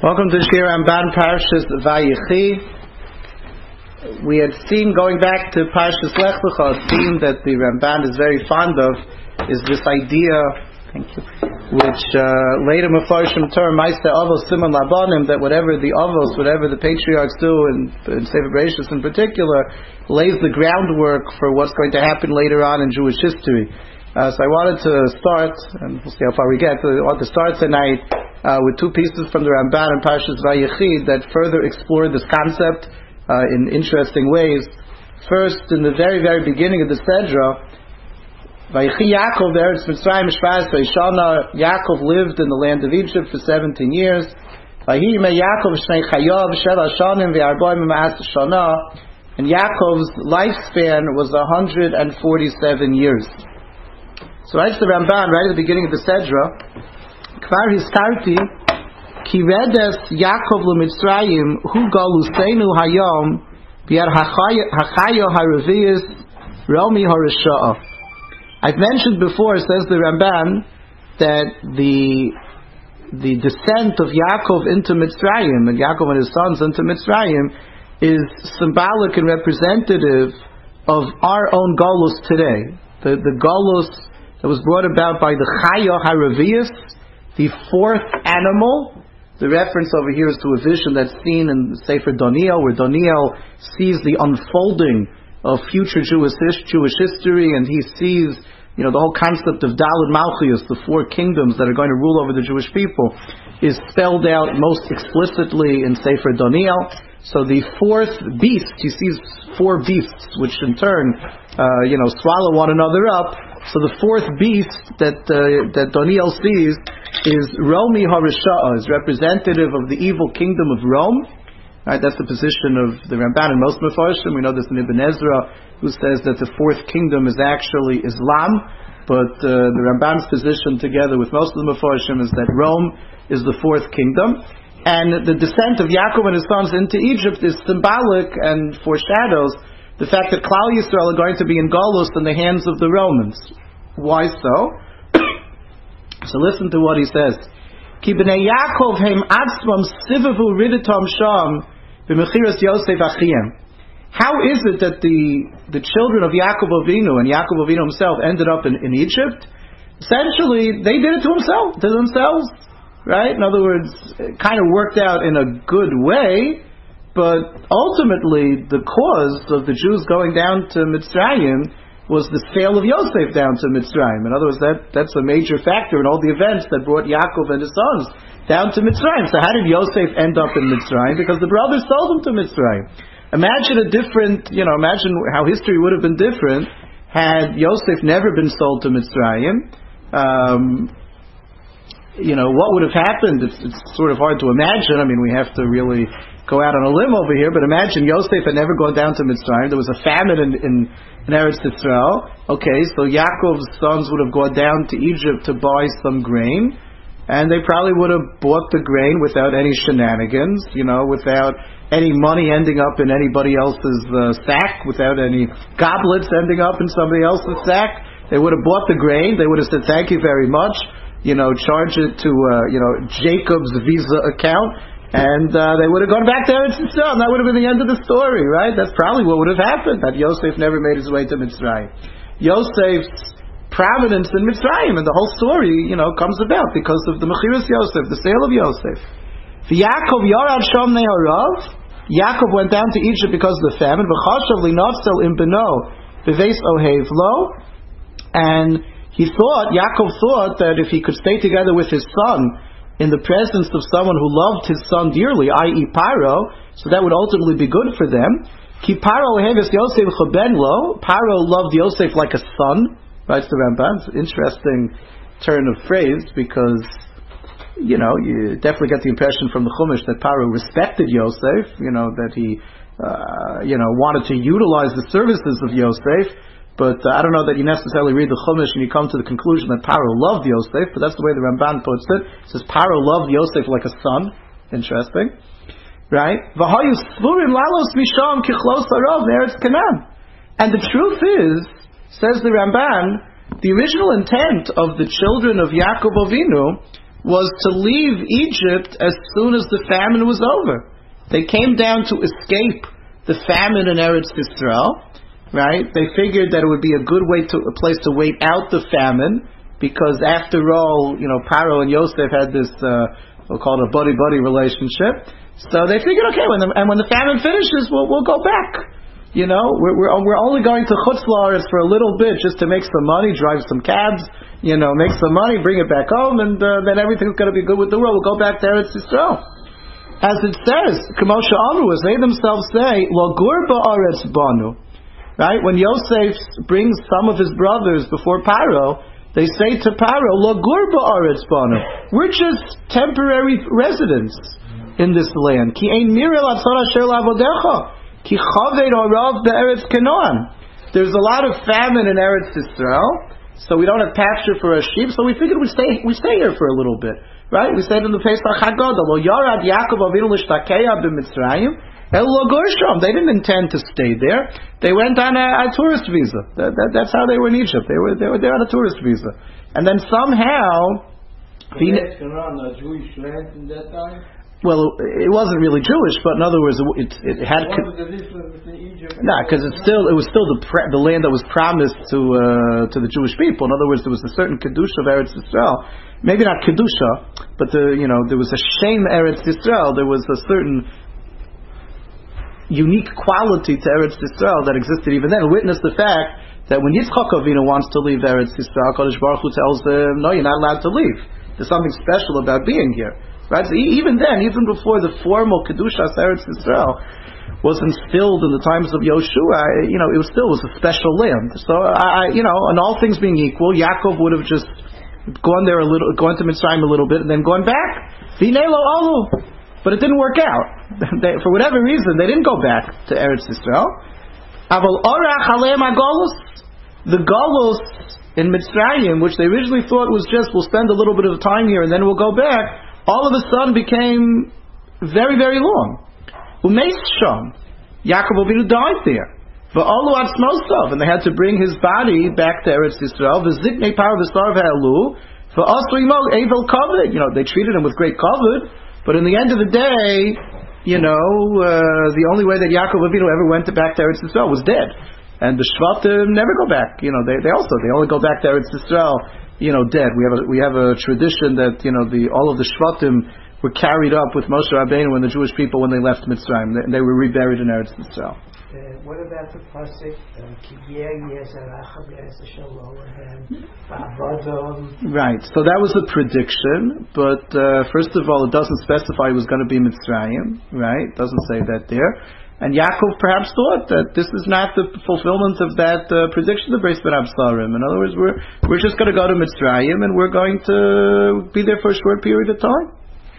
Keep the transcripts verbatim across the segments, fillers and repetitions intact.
Welcome to Shir Ramban Parshas Vayechi. We had seen, going back to Parshas Lech Lecha, a theme that the Ramban is very fond of is this idea, thank you, which uh, later Mefarshim term Ma'aseh Avos Siman Labanim, that whatever the Avos, whatever the patriarchs do, and in Sefer Bereshis in particular, lays the groundwork for what's going to happen later on in Jewish history. Uh, so I wanted to start, and we'll see how far we get, I want to start tonight uh, with two pieces from the Ramban and Parshas Vayechi that further explore this concept uh, in interesting ways. First, in the very, very beginning of the Sedra, Vayechi Yaakov Eretz Mitzrayim Shvas Shana, Yaakov lived in the land of Egypt for seventeen years. Vayehi me Yaakov Shnei Chayav Sheva Shanim Ve'arboim Ma'as Shana, and Yaakov's lifespan was one hundred forty-seven years. So writes the Ramban right at the beginning of the Sedra, Kvar Histarti Ki Redes Yaakov L'Mitzrayim Hu Galuseinu Hayom Bi'ar Hachayo Haravias Romi Harisha'ah. I've mentioned before, says the Ramban, that the the descent of Yaakov into Mitzrayim, and Yaakov and his sons into Mitzrayim, is symbolic and representative of our own Golus today. The the Golus that was brought about by the Chaya Haravias, the fourth animal. The reference over here is to a vision that's seen in Sefer Daniel, where Daniel sees the unfolding of future Jewish Jewish history, and he sees, you know, the whole concept of Daled Malchus, the four kingdoms that are going to rule over the Jewish people, is spelled out most explicitly in Sefer Daniel. So the fourth beast, he sees four beasts, which in turn, uh, you know, swallow one another up. So the fourth beast that uh, that Daniel sees is Romi Harisha'ah, is representative of the evil kingdom of Rome. Right, that's the position of the Ramban and most Mefarshim. We know this in Ibn Ezra, who says that the fourth kingdom is actually Islam, but uh, the Ramban's position, together with most of the Mefarshim, is that Rome is the fourth kingdom. And the descent of Yaakov and his sons into Egypt is symbolic and foreshadows the fact that Klal Yisrael are going to be in Golus in the hands of the Romans. Why so? So listen to what he says. Ki b'nei Yaakov heim atzmam sivavu riditom sham b'mechiras Yosef achiem. How is it that the the children of Yaakov Avinu and Yaakov Avinu himself ended up in, in Egypt? Essentially, they did it to himself, to themselves. Right? In other words, it kind of worked out in a good way, but ultimately the cause of the Jews going down to Mitzrayim was the sale of Yosef down to Mitzrayim. In other words, that, that's a major factor in all the events that brought Yaakov and his sons down to Mitzrayim. So how did Yosef end up in Mitzrayim? Because the brothers sold him to Mitzrayim. Imagine a different, you know, imagine how history would have been different had Yosef never been sold to Mitzrayim. Um, You know, what would have happened? It's, it's sort of hard to imagine. I mean, we have to really go out on a limb over here, but imagine Yosef had never gone down to Mitzrayim. There was a famine in, in, in Eretz Yisrael. Okay, so Yaakov's sons would have gone down to Egypt to buy some grain, and they probably would have bought the grain without any shenanigans, you know, without any money ending up in anybody else's uh, sack, without any goblets ending up in somebody else's sack. They would have bought the grain. They would have said, "Thank you very much." You know, charge it to, uh, you know, Jacob's Visa account, and uh, they would have gone back there and said, and that would have been the end of the story, right? That's probably what would have happened, that Yosef never made his way to Mitzrayim. Yosef's prominence in Mitzrayim, and the whole story, you know, comes about because of the Mechiras Yosef, the sale of Yosef. Yaakov Yarad Shom Neharav, Yaakov went down to Egypt because of the famine, V'chashav Linafsel Im Beno B'veis Ohev Lo, and He thought, Yaakov thought that if he could stay together with his son in the presence of someone who loved his son dearly, that is. Paro, so that would ultimately be good for them. Ki Paro heves Yosef chaben lo. Paro loved Yosef like a son. Writes the Ramban. It's an interesting turn of phrase because, you know, you definitely get the impression from the Chumash that Paro respected Yosef, you know, that he, uh, you know, wanted to utilize the services of Yosef. But uh, I don't know that you necessarily read the Chumash and you come to the conclusion that Paro loved Yosef, but that's the way the Ramban puts it. It says Paro loved Yosef like a son. Interesting. Right? And the truth is, says the Ramban, the original intent of the children of Yaakov Avinu was to leave Egypt as soon as the famine was over. They came down to escape the famine in Eretz Yisrael, right? They figured that it would be a good way to a place to wait out the famine, because after all, you know, Paro and Yosef had this uh, we'll call it a buddy-buddy relationship. So they figured, okay, when the, and when the famine finishes, we'll we'll go back. You know, we're we're, we're only going to Chutz La'aretz for a little bit, just to make some money, drive some cabs, you know, make some money, bring it back home, and uh, then everything's going to be good with the world. We'll go back to Eretz Yisrael. As it says, K'moshe Amru, as they themselves say, Lo gur ba'aretz banu. Right? When Yosef brings some of his brothers before Paro, they say to Paro, Lo gur ba'aretz banu. We're just temporary residents in this land. Ki ein mirel atzor asher la'avodecha. Ki chaved harav be'eretz Canaan. There's a lot of famine in Eretz Yisrael, so we don't have pasture for our sheep, so we figured we stay we stay here for a little bit. Right? We said in the Pesach Haggadah, Lo yarad Yaakov Avinu l'shtakeya b'Mitzrayim el lo gershom. They didn't intend to stay there. They went on a, a tourist visa. That, that, that's how they were in Egypt. They were they were there on a tourist visa. And then somehow, the Canaan, a Jewish land in that time. Well, it wasn't really Jewish, but in other words, it, it, it had. What was the difference between Egypt? No, nah, because it's still it was still the pre, the land that was promised to uh, to the Jewish people. In other words, there was a certain kedusha of Eretz Yisrael. Maybe not kedusha, but the you know there was a shem Eretz Yisrael. There was a certain unique quality to Eretz Yisrael that existed even then. Witness the fact that when Yitzchak Avinu wants to leave Eretz Yisrael, Kadosh Baruch Hu tells him, "No, you're not allowed to leave. There's something special about being here." Right? So even then, even before the formal Kedushas Eretz Yisrael was instilled in the times of Yoshua, you know, it was still was a special land. So, I, you know, and all things being equal, Yaakov would have just gone there a little, gone to Mitzrayim a little bit, and then gone back. V'nei lo alu. But it didn't work out. They, for whatever reason, they didn't go back to Eretz Yisrael. Aval orach aleim hagolus. The golus in Mitzrayim, which they originally thought was just, we'll spend a little bit of time here and then we'll go back, all of a sudden became very, very long. Umeis sham. Yaakov Avinu died there. V'alu atzmosov, and they had to bring his body back to Eretz Yisrael. V'ziknei par v'sar v'elu. V'asru imo evel kavod. You know, they treated him with great kavod, but in the end of the day, you know, uh, the only way that Yaakov Avinu ever went to back to Eretz Yisrael was dead. And the Shvatim never go back. You know, they, they also, they only go back to Eretz Yisrael, you know, dead. We have a, we have a tradition that, you know, the, all of the Shvatim were carried up with Moshe Rabbeinu and the Jewish people when they left Mitzrayim. They, they were reburied in Eretz Yisrael. Uh, what about the pasuk? Right. So that was a prediction, but uh, first of all, it doesn't specify it was going to be Mitzrayim. Right? It doesn't say that there. And Yaakov perhaps thought that this is not the fulfillment of that uh, prediction of Beis Ben Absarim. In other words, we're we're just going to go to Mitzrayim and we're going to be there for a short period of time.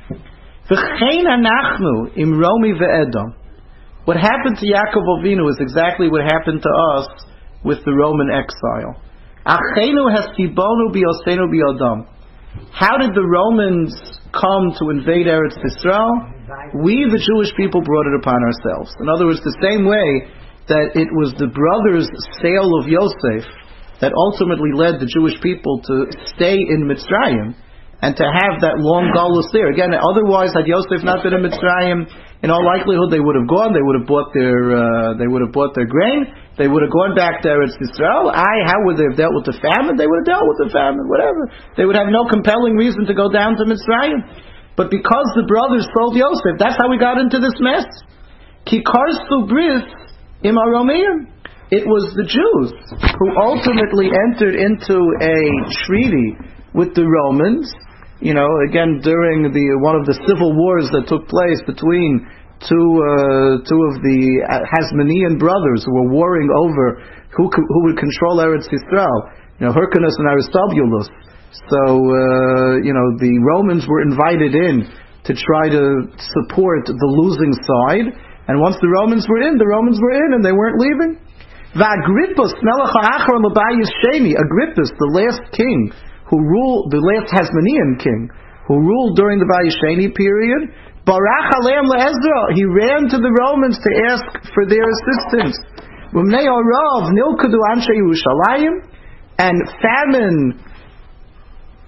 V'chein anachnu im Romi ve'Edom. What happened to Yaakov Avinu is exactly what happened to us with the Roman exile. Achenu hesibonu biosenu biodam. How did the Romans come to invade Eretz Yisrael? We, the Jewish people, brought it upon ourselves. In other words, the same way that it was the brothers' sale of Yosef that ultimately led the Jewish people to stay in Mitzrayim and to have that long galus there. Again, otherwise, had Yosef not been in Mitzrayim, in all likelihood they would have gone. They would have bought their uh, they would have bought their grain. They would have gone back to Eretz Yisrael. I, how would they have dealt with the famine? They would have dealt with the famine, whatever. They would have no compelling reason to go down to Mitzrayim. But because the brothers sold Yosef, that's how we got into this mess. Ki karsu bris im Aromiyim. It was the Jews who ultimately entered into a treaty with the Romans. You know, again, during the one of the civil wars that took place between two uh, two of the Hasmonean brothers who were warring over who who would control Eretz Yisrael. You know, Hyrcanus and Aristobulus. So, uh, you know, the Romans were invited in to try to support the losing side. And once the Romans were in, the Romans were in and they weren't leaving. V'Agrippus, melech ha'achar l'bayis sheni, Agrippus, the last king who ruled, the last Hasmonean king, who ruled during the Bayis Sheni period, barach aleim le'ezra, he ran to the Romans to ask for their assistance. V'mnei harav nilkadu anshe Yerushalayim, and famine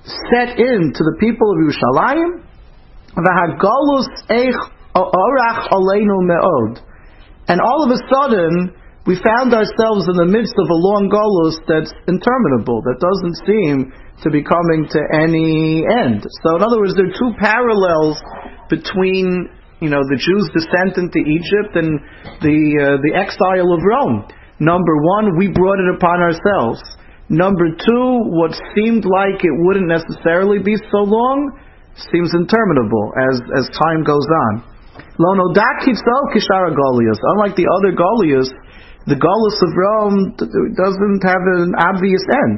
set in to the people of Yerushalayim. V'hagolus eich orach aleinu me'od. And all of a sudden, we found ourselves in the midst of a long golus that's interminable, that doesn't seem to be coming to any end. So in other words, there are two parallels between, you know, the Jews' descent into Egypt and the uh, the exile of Rome. Number one, we brought it upon ourselves. Number two, what seemed like it wouldn't necessarily be so long seems interminable as, as time goes on. Unlike the other Goliaths, the Golus of Rome doesn't have an obvious end.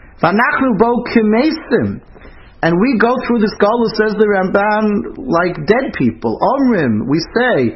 And we go through this Golus, says the Ramban, like dead people. Omrim, we say,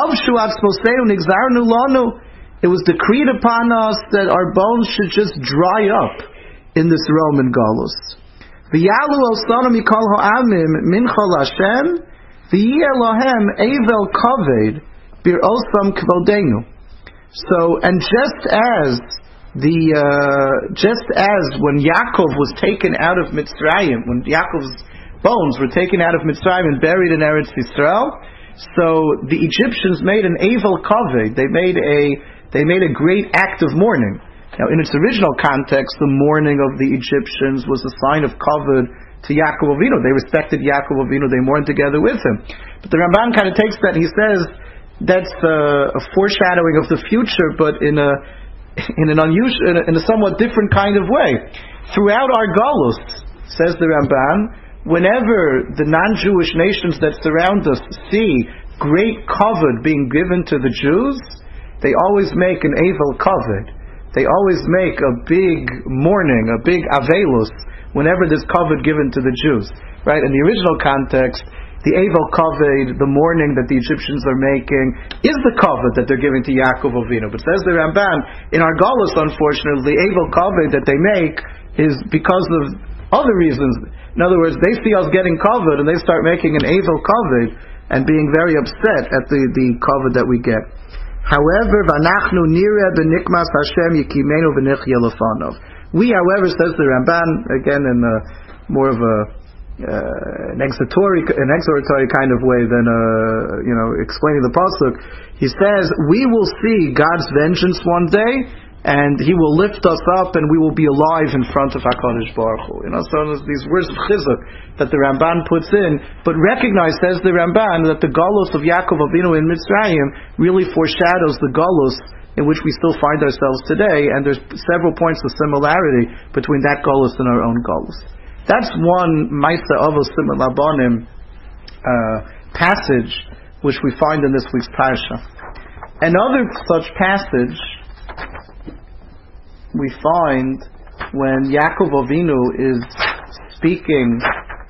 it was decreed upon us that our bones should just dry up in this Roman Golus. V'yalu osana mikol ha'amim minchol Hashem v'yeh lohem evel kaved bir osam kvodenu. So, and just as the uh, just as when Yaakov was taken out of Mitzrayim, when Yaakov's bones were taken out of Mitzrayim and buried in Eretz Yisrael, so the Egyptians made an evel kaved. They made a they made a great act of mourning. Now, in its original context, the mourning of the Egyptians was a sign of kavod to Yaakov Avinu. They respected Yaakov Avinu. They mourned together with him. But the Ramban kind of takes that and he says that's a, a foreshadowing of the future, but in a in an unusual, in a, in a somewhat different kind of way. Throughout our Golus, says the Ramban, whenever the non-Jewish nations that surround us see great kavod being given to the Jews, they always make an evel kavod. They always make a big mourning, a big avelus, whenever there's kavod given to the Jews. Right? In the original context, the evel kavod, the mourning that the Egyptians are making, is the kavod that they're giving to Yaakov Avinu. But says the Ramban, in our Golus, unfortunately, the evel kavod that they make is because of other reasons. In other words, they see us getting kavod, and they start making an evel kavod, and being very upset at the, the kavod that we get. However, v'anachnu nireh b'nikmas Hashem yikimenu v'nichya lefanov. We, however, says the Ramban, again in a, more of a uh, an exhortatory, an exhortatory kind of way than uh, you know explaining the pasuk. He says we will see God's vengeance one day, and He will lift us up, and we will be alive in front of Hakadosh Baruch Hu. You know, so there's these words of chizuk that the Ramban puts in, but recognize, says the Ramban, that the Golus of Yaakov Avinu in Mitzrayim really foreshadows the Golus in which we still find ourselves today, and there's several points of similarity between that Golus and our own Golus. That's one Maisa Avos Simon Labanim uh, passage which we find in this week's Parsha. Another such passage we find when Yaakov Avinu is speaking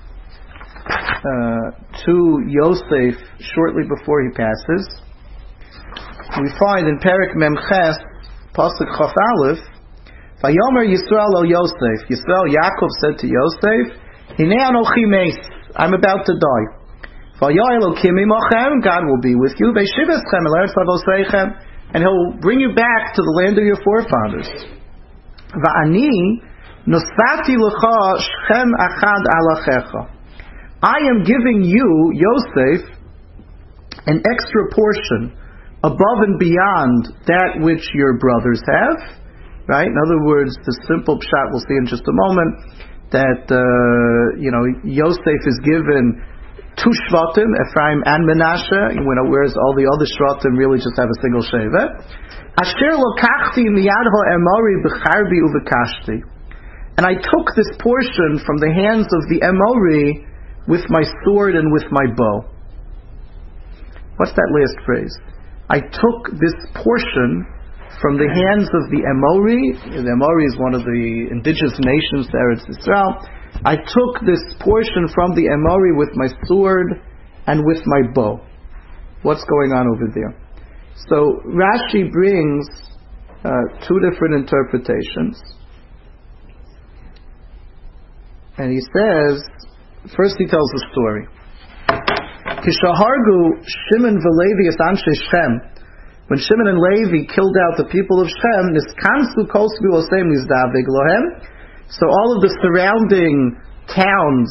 uh, to Yosef shortly before he passes. We find in Perek Memches, Pasuk Chaf Aleph, Vayomer Yisrael el Yosef. Yisrael, Yaakov said to Yosef, Hinei anochi meis, I'm about to die. Vayoel Elokim imochem, God will be with you. Ve'shivechem el eretz avoseichem, and He'll bring you back to the land of your forefathers. Va'ani nosati lecha shchem achad alachecha. I am giving you, Yosef, an extra portion above and beyond that which your brothers have. Right? In other words, the simple pshat we'll see in just a moment, that uh, you know Yosef is given two shvatim, Ephraim and Menashe, whereas all the other shvatim really just have a single shevet. Asher lokachti miyad ha'emori b'charbi uvekashti. And I took this portion from the hands of the Emori with my sword and with my bow. What's that last phrase? I took this portion from the hands of the Emori. The Emori is one of the indigenous nations to Eretz Yisrael. I took this portion from the Emori with my sword and with my bow. What's going on over there? So Rashi brings uh, two different interpretations. And he says, first he tells the story. Kishahargu Shimon v'Levi es anshe Shem. When Shimon and Levi killed out the people of Shem, so all of the surrounding towns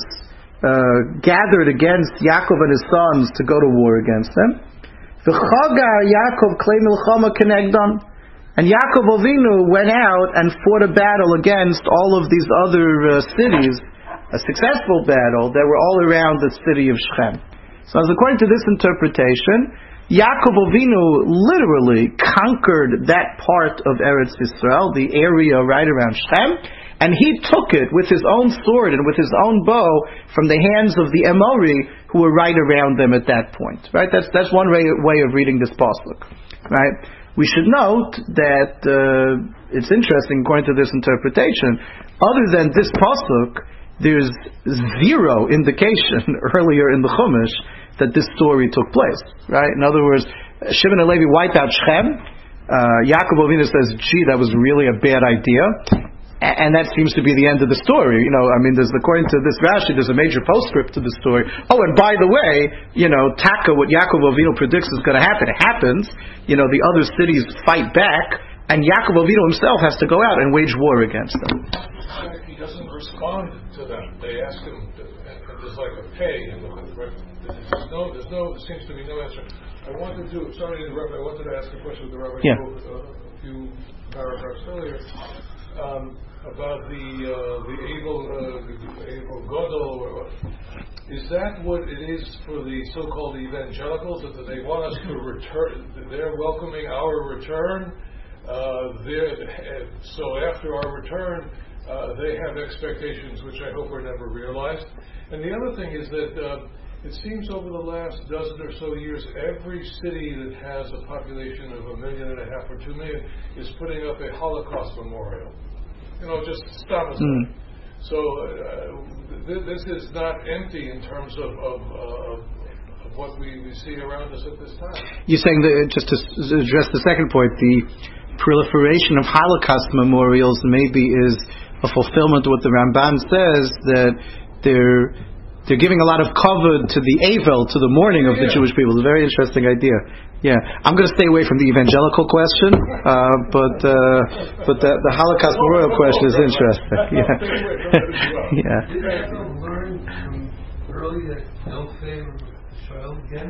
uh, gathered against Yaakov and his sons to go to war against them. V'chagar Yaakov klei milchama kenegdon. And Yaakov Avinu went out and fought a battle against all of these other uh, cities, a successful battle that were all around the city of Shechem. So as according to this interpretation, Yaakov Avinu literally conquered that part of Eretz Yisrael, the area right around Shechem, and he took it with his own sword and with his own bow from the hands of the Emori who were right around them at that point. Right? That's that's one way, way of reading this pasuk. Right? We should note that uh, it's interesting according to this interpretation. Other than this pasuk, there's zero indication earlier in the Chumash that this story took place, right? In other words, Shimon and Levi wiped out Shechem. Uh, Yaakov Avinu says, "Gee, that was really a bad idea," a- and that seems to be the end of the story. You know, I mean, there's according to this Rashi, there's a major postscript to the story. Oh, and by the way, you know, Taka, what Yaakov Avinu predicts is going to happen, it happens. You know, the other cities fight back, and Yaakov Avinu himself has to go out and wage war against them. He doesn't respond to them. They ask him, and there's like a pay in the There's no, there's no, there seems to be no answer. I wanted to, sorry to interrupt, I wanted to ask a question of the Rabbi yeah. spoke uh, a few paragraphs earlier um, about the uh, the able uh, the able Godel. Is that what it is for the so-called evangelicals, that they want us to return? They're welcoming our return. Uh, they're, so after our return, uh, they have expectations which I hope are never realized. And the other thing is that. Uh, It seems over the last dozen or so years, every city that has a population of a million and a half or two million is putting up a Holocaust memorial. You know, just stop us. Mm. So uh, th- this is not empty in terms of, of, uh, of what we, we see around us at this time. You're saying that, just to address the second point, the proliferation of Holocaust memorials maybe is a fulfillment of what the Ramban says, that they're They're giving a lot of cover to the Avel, to the mourning of yeah. the Jewish people. It's a very interesting idea. Yeah, I'm going to stay away from the evangelical question, uh, but uh, but the, the Holocaust memorial question is interesting. Yeah, yeah. Did I learn from early that don't favor Israel again?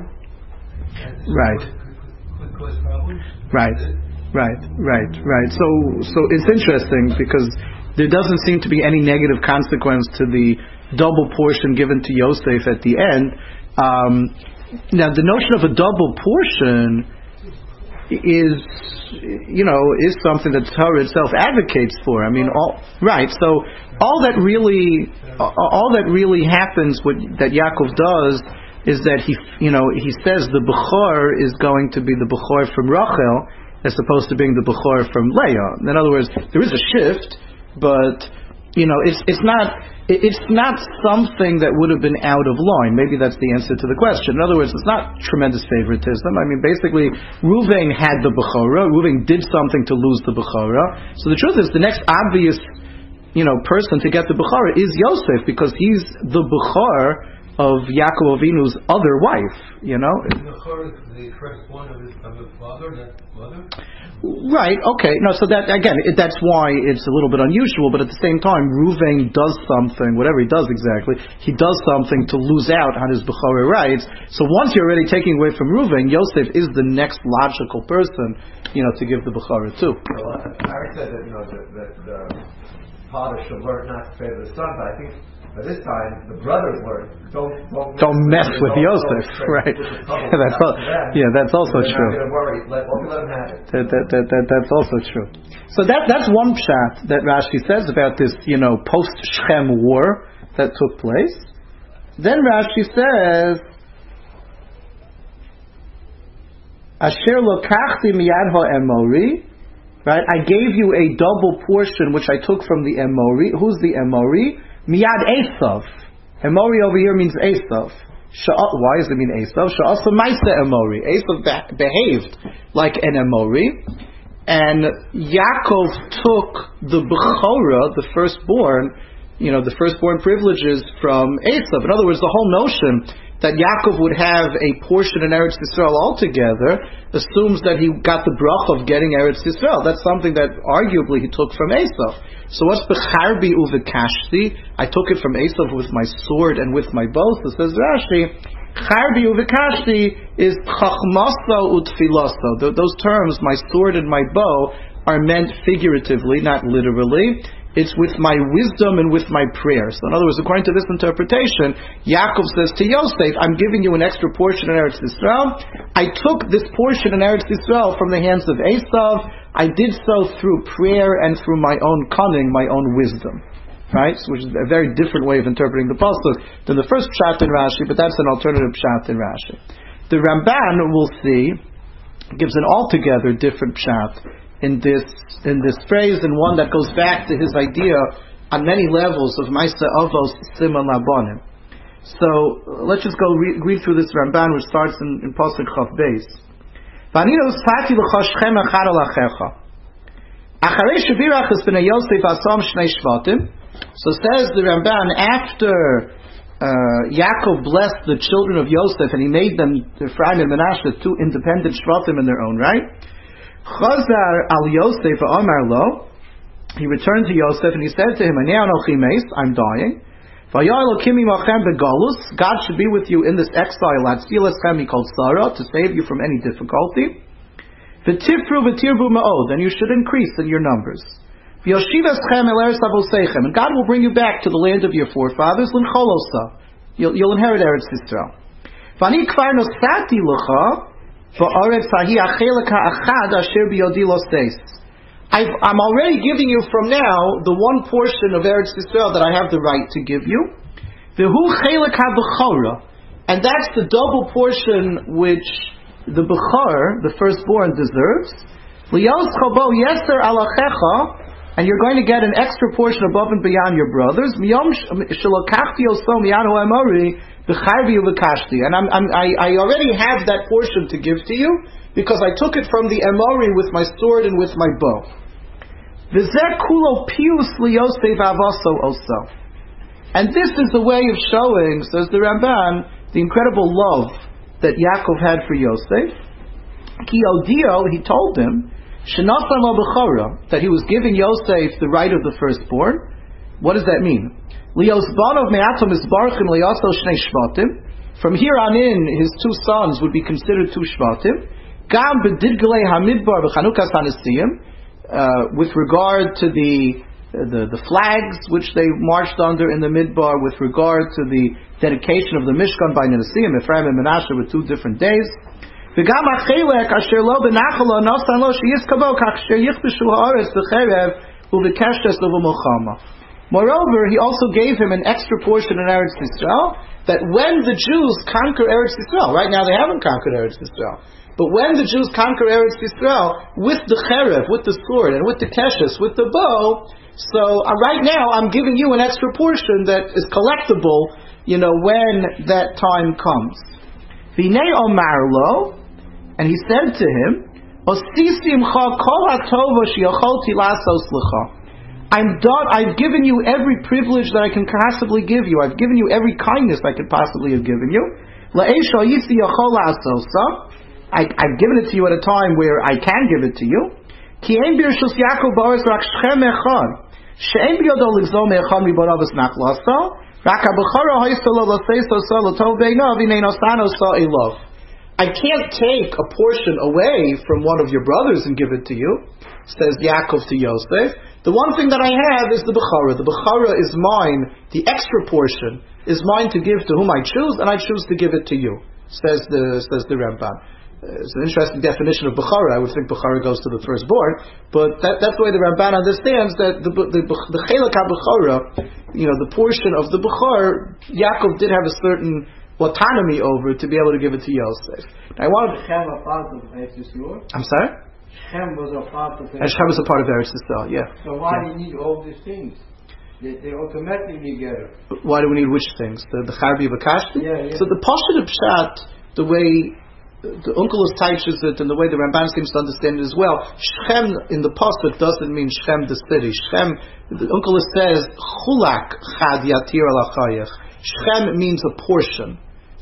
Right. Could cause problems. Right. Right. Right. Right. So so it's interesting because there doesn't seem to be any negative consequence to the double portion given to Yosef at the end. Um, now, the notion of a double portion is, you know, is something that Torah itself advocates for. I mean, all right. So all that really, all that really happens, what that Yaakov does, is that he, you know, he says the Bechor is going to be the Bechor from Rachel as opposed to being the Bechor from Leah. In other words, there is a shift, but you know, it's it's not. It's not something that would have been out of line. Maybe that's the answer to the question. In other words, it's not tremendous favoritism. I mean, basically, Reuven had the Bechorah. Reuven did something to lose the Bechorah. So the truth is, the next obvious, you know, person to get the Bechorah is Yosef, because he's the Bechor of Yaakov Avinu's other wife. You know. Is Bechor the first one of his, of his father, not mother? Right, okay. No, so that, again, it, that's why it's a little bit unusual, but at the same time, Reuven does something, whatever he does exactly, he does something to lose out on his Bechorah rights. So once you're already taking away from Reuven, Yosef is the next logical person, you know, to give the Bechorah to. Well, Eric said that, you know, that, that the father should learn not to favor the son, but I think by this time, the brothers learn. Don't don't, don't mess with don't, Yosef, don't right? Yeah, that's all, yeah, that's also They're true. Not going to worry. Let, let them have it. That, that, that, that, that's also true. So that that's one pshat that Rashi says about this, you know, post Shechem war that took place. Then Rashi says, Asher lokachti miyad ha'emori. Right, I gave you a double portion which I took from the Emori. Who's the Emori? Miyad Esav. Emori over here means Esav. Why does it mean Esav? Sha'asa Maisa Emori. Esav behaved like an Emori. And Yaakov took the Bechorah, the firstborn, you know, the firstborn privileges from Esav. In other words, the whole notion that Yaakov would have a portion in Eretz Yisrael altogether assumes that he got the bracha of getting Eretz Yisrael. That's something that arguably he took from Esav. So what's Becharbi uvikashti? I took it from Esav with my sword and with my bow. So says Rashi, Charbi uvikashti is chachmasa utfilasa. Those terms, my sword and my bow, are meant figuratively, not literally. It's with my wisdom and with my prayer. So in other words, according to this interpretation, Yaakov says to Yosef, I'm giving you an extra portion in Eretz Yisrael. I took this portion in Eretz Yisrael from the hands of Esav. I did so through prayer and through my own cunning, my own wisdom. Right? So, which is a very different way of interpreting the pasuk than the first pshat in Rashi, but that's an alternative pshat in Rashi. The Ramban, we'll see, gives an altogether different pshat in this in this phrase, and one that goes back to his idea on many levels of Maisa Avos Siman Labanim. So let's just go re- read through this Ramban, which starts in, in Pasuk Chav Beis. V'aninu sfati l'choshchem echad al achecha. Acharei shebirach es b'nei Yosef asam shnei shvatim. So says the Ramban, after uh, Yaakov blessed the children of Yosef and he made them, Ephraim and Menashe, two independent shvatim in their own right. Chazar al Yosef Amar lo. He returned to Yosef and he said to him, I'm dying. God should be with you in this exile. He called Sarah to save you from any difficulty. And you should increase in your numbers. And God will bring you back to the land of your forefathers. You'll, you'll inherit Eretz Yisrael. I've, I'm already giving you from now the one portion of Eretz Yisrael that I have the right to give you. And that's the double portion which the Bechor, the firstborn, deserves. And you're going to get an extra portion above and beyond your brothers. And I'm, I'm, I, I already have that portion to give to you because I took it from the Emori with my sword and with my bow. And this is the way of showing, says the Ramban, the incredible love that Yaakov had for Yosef. Ki odio, he told him, that he was giving Yosef the right of the firstborn. What does that mean? From here on in, his two sons would be considered two shvatim. Uh, with regard to the, the the flags which they marched under in the Midbar, with regard to the dedication of the Mishkan by Nesiim, Ephraim and Menashe were two different days. Moreover, he also gave him an extra portion in Eretz Yisrael, that when the Jews conquer Eretz Yisrael, right now they haven't conquered Eretz Yisrael, but when the Jews conquer Eretz Yisrael, with the cherev, with the sword, and with the keshes, with the bow, so uh, right now I'm giving you an extra portion that is collectible, you know, when that time comes. V'nei omar lo, and he said to him, I'm done. I've given you every privilege that I can possibly give you. I've given you every kindness I could possibly have given you. I, I've given it to you at a time where I can give it to you. I can't take a portion away from one of your brothers and give it to you, says Yaakov to Yosef. The one thing that I have is the Bechara. The Bechara is mine. The extra portion is mine to give to whom I choose, and I choose to give it to you, says the says the Ramban. Uh, it's an interesting definition of Bechara. I would think Bechara goes to the firstborn, but that, that's the way the Ramban understands that the the the Chelak HaBechara, you know, the portion of the Bechar, Yaakov did have a certain autonomy over to be able to give it to Yosef. Now, I want to. I'm sorry. Shem was a part of it. And Shem was a part of Eretz Yisrael, yeah. So why yeah. do you need all these things? They, they automatically get it. Why do we need which things? The the Charbi Vakashti? Yeah, yeah. So the Pashut of Pshat, the way the Unkelus teaches it and the way the Ramban seems to understand it as well, Shem in the Pasuk doesn't mean Shem the city. Shem, the Unkelus says, Chulak chad yatir al achayach. Shem means a portion.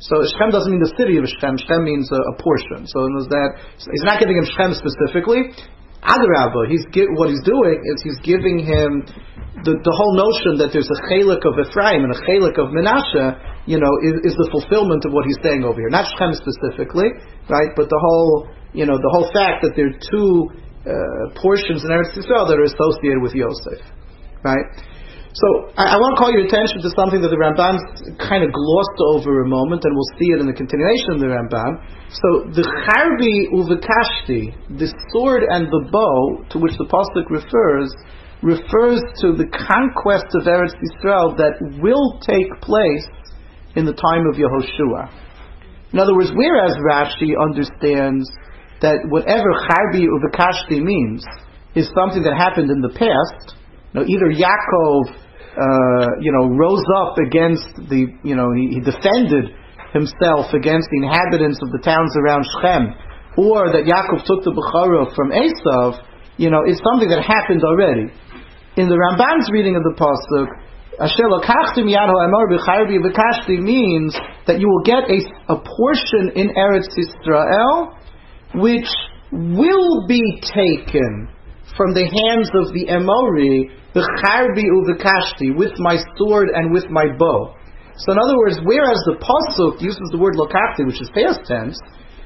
So Shechem doesn't mean the city of Shechem. Shechem means a, a portion. So it was that he's not giving him Shechem specifically. Adarabba, he's give, what he's doing is he's giving him the, the whole notion that there's a chelik of Ephraim and a chelik of Menashe, you know, is, is the fulfillment of what he's saying over here. Not Shechem specifically, right? But the whole, you know, the whole fact that there are two uh, portions in Eretz Yisrael that are associated with Yosef, right? So I, I want to call your attention to something that the Ramban kind of glossed over a moment, and we'll see it in the continuation of the Ramban. So the Charbi uvekashti, the sword and the bow, to which the pasuk refers, refers to the conquest of Eretz Yisrael that will take place in the time of Yehoshua. In other words, whereas Rashi understands that whatever Charbi uvekashti means is something that happened in the past. Now, either Yaakov Uh, you know, rose up against the, you know, he, he defended himself against the inhabitants of the towns around Shechem, or that Yaakov took the Bechorah from Esav, you know, is something that happened already. In the Ramban's reading of the pasuk, Asher lokachti miyad ha'emor b'charbi v'kashti means that you will get a, a portion in Eretz Yisrael which will be taken from the hands of the Emori, the Charbi uvekashti, with my sword and with my bow. So in other words, whereas the pasuk uses the word lokachti, which is past tense,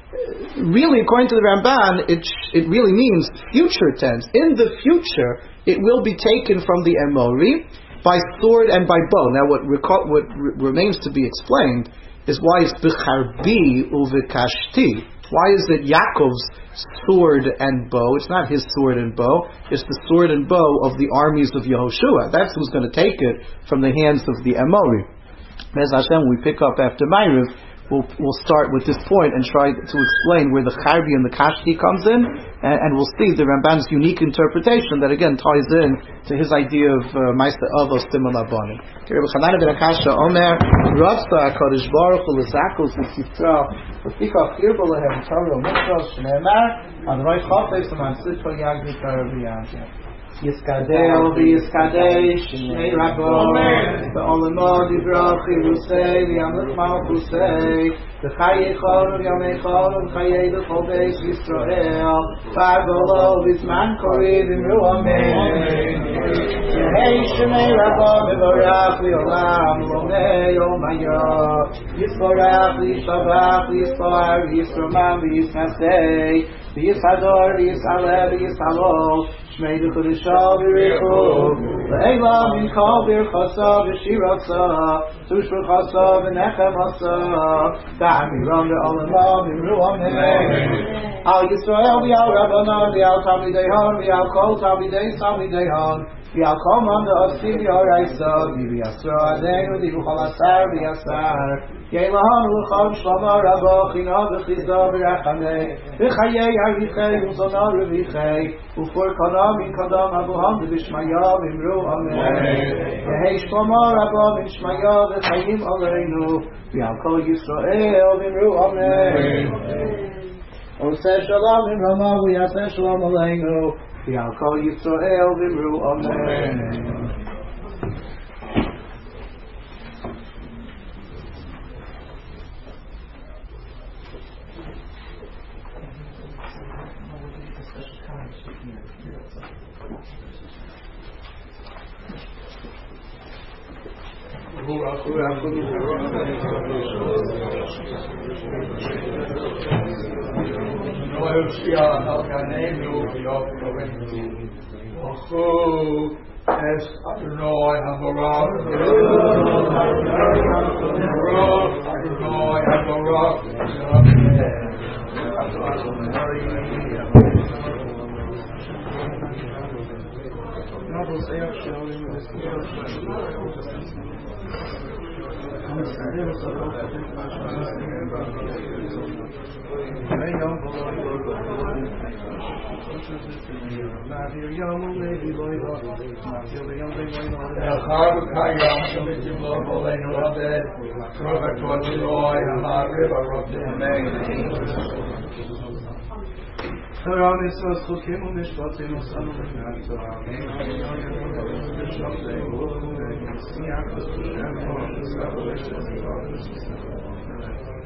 really according to the Ramban, it it really means future tense. In the future, it will be taken from the Emori by sword and by bow. Now, what reco- what re- remains to be explained is why it's b'charbi uvekashti. Why is it Yaakov's sword and bow? It's not his sword and bow. It's the sword and bow of the armies of Yehoshua. That's who's going to take it from the hands of the Emori. As Hashem, we pick up after Ma'ariv, we'll, we'll start with this point and try to explain where the Charbi and the Kashti comes in, and, and we'll see the Ramban's unique interpretation that again ties in to his idea of Ma'aseh Avos Simul Abanim. Rabbi Chananya ben Akasha Omer, Ratza HaKadosh Baruch Hu l'zakos v'sifra v'fikach chirbo lehem Torah u'mitzvos shneimar on Rosh Chafetz and on Sifra Yagdi Torah v'yagdi. Yiskadel v'yiskadesh Shnei Rabbo V'olemo divrach Yerusei V'yamlik Malchusei V'chayei Chol V'yamei Chol V'chayei V'chol Beis Yisrael V'agolo V'zman Kori V'imru Amen Yehei Shnei Rabbo V'vorach V'yolam V'omei Omayo Yisborach V'yishavach V'yispar V'yisromam V'yisnasei V'yisador V'yisaleh V'yisalol Shmei D'Chodeshah V'Richu V'Eila Min Kol Birchasa V'Shirasa Tushbechasa V'Nechemasa Da'amiram V'Olamah V'Imru Amen Al Yisrael V'Al Rabbanon V'Al Talmidei V'Al Kol Talmidei Talmidei V'Al Kol Man V'Osim Yoraisa V'Yasra Adenu V'Chol Asar V'Yasar Yeilahon L'chol Shlomo Rabbo China V'Chizda V'Rachamei V'Chayei Avichei V'Zona Revichei U'for Kana Min Kadam Abuham V'Shmaya V'Imru Amen Yehei Shlomo Rabbo Min Shmaya V'Chayim Aleinu V'Al Kol Yisrael V'Imru Amen Oseh Shalom V'Rama V'Yaseh Shalom Aleinu V'Al Kol Yisrael V'Imru Amen. Es Adonai Habarak, Adonai Habarak. Torah mitzvos chukim u'mishpatim usanu v'natzoah. Amen.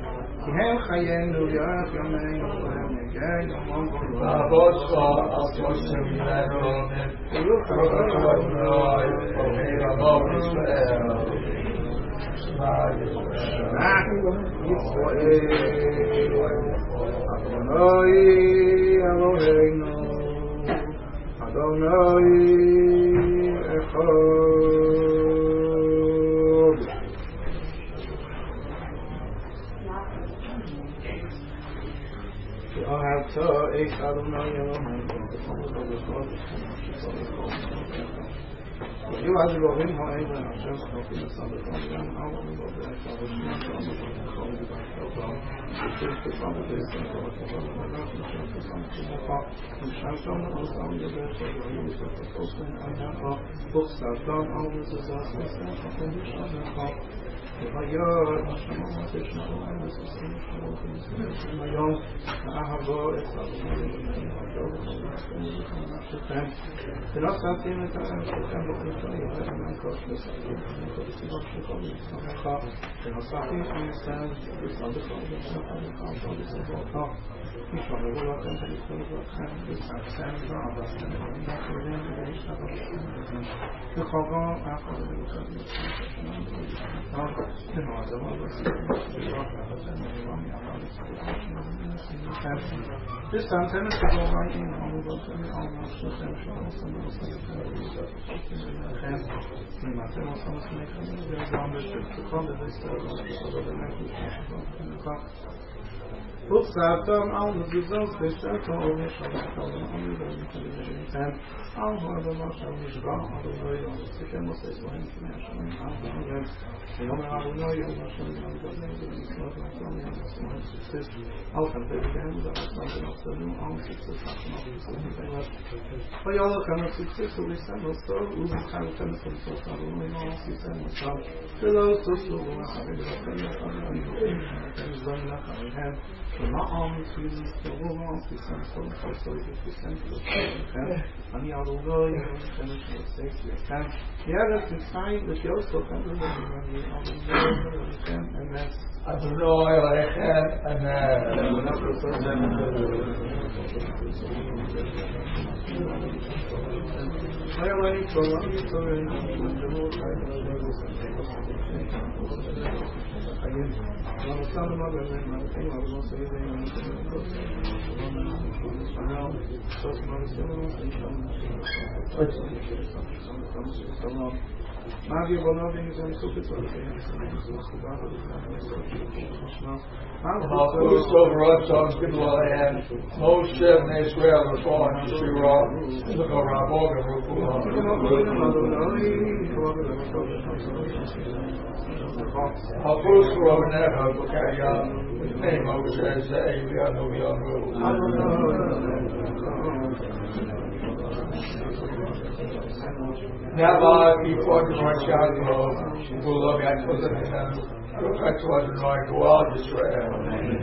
Kihem Chayenu Yarach Yameinu Lehem Negay Yamon Boru Avot Avot Shemilenu Baruch Adonai Eloheinu Avot Yisrael Shema Yisrael Adonai Eloheinu Adonai Echad. Ahavta Eich Adonai Eloheinu You are the Elohim Ha'evan Hashem Chafim Esav Esav Alon Esav Esav This time, tennis to go right in on the boat and all the stuff and show us some of the stuff and we must have some of the next one. There's one that to come to this stuff over the next one. Books are done, all the results, they start to only show us how the only way we can do it. And all of the most of the wrong, all the way on the second most is one international, and all the other. The only one who know you, the most of the other things, and it's not like only on the small success. All can be again, that was something else to do, all success, not something else. But you all kind of success, so we send us so, we will kind of send us so, so we know all success, and so, to those who will have a little thing, and it's done enough, and we have. So not only to use the woman, to send so and so, so if you send to the person, and you will go, you will finish with safety. And the other to sign the show, so can we when we all go, and that's Adonai Eloheinu I already told you to the Lord, again, I was telling my brother, I was going to say, I was Magia Bonovi is on Super Tour. Malchus over us, I was good while I had Moshe and Israel were born to Shira. Look over our border, Malchus were over there, look at your name, Moshe, say, we are no young rules. Never before the Lord shall go, look at what the hand, look at what the Lord go out Israel.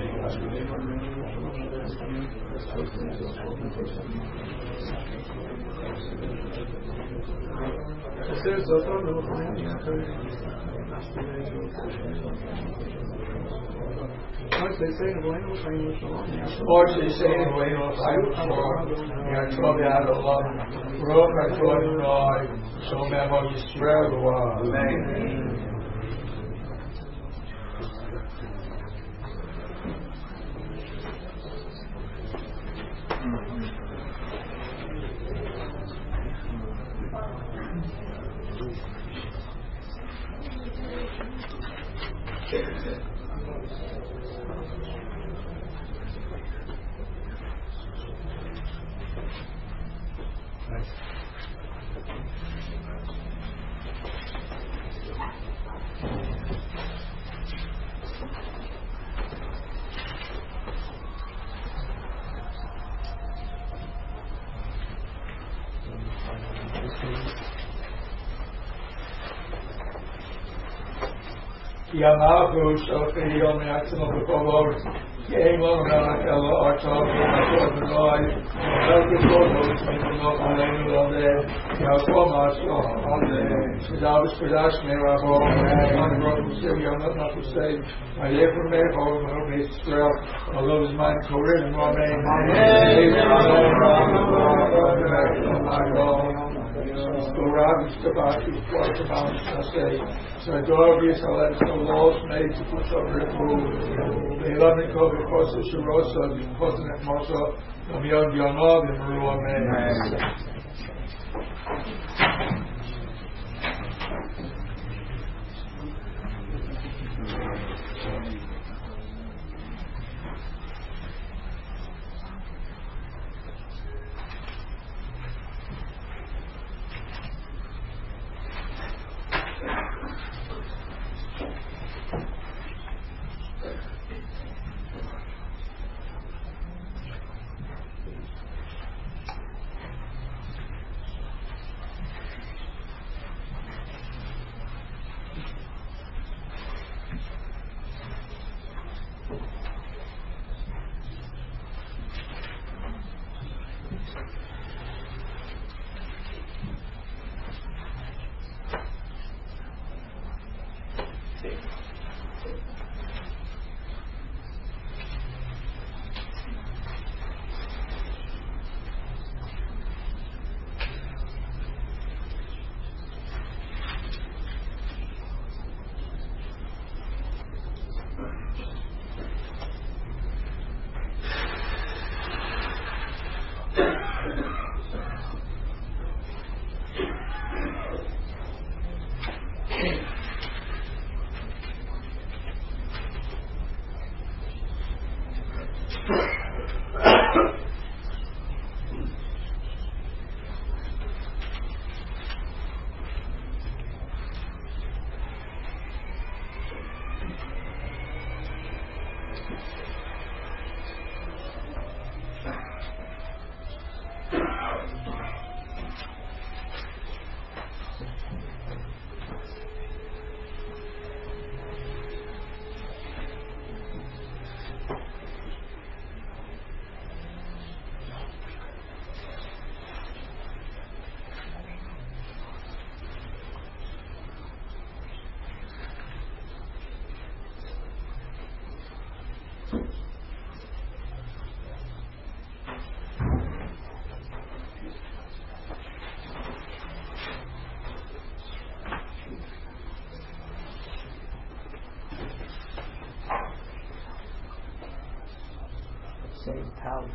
Once they say, well, I know what I know. Or they say, well, I know what I know. You have trouble out of love. Rook, I told you, Lord, so remember Israel, Lord. Amen. Yamahu, so for you on the action of the Lord. Game on about Ella or talk about the noise. Help the photos make them up on any of them. Now, come on, so on the Davis production, they were all on the road to Syria. I'm not not to say. I live from there, home, my own base Israel. Although his mind Korean and my name. So Rabbi Stabaki, twice about I say. So Dorbius, I let some laws made to put up remove. They love me called because of Shirosa, the President Marshall, I'm young, young, all the Maru Amen. Same power.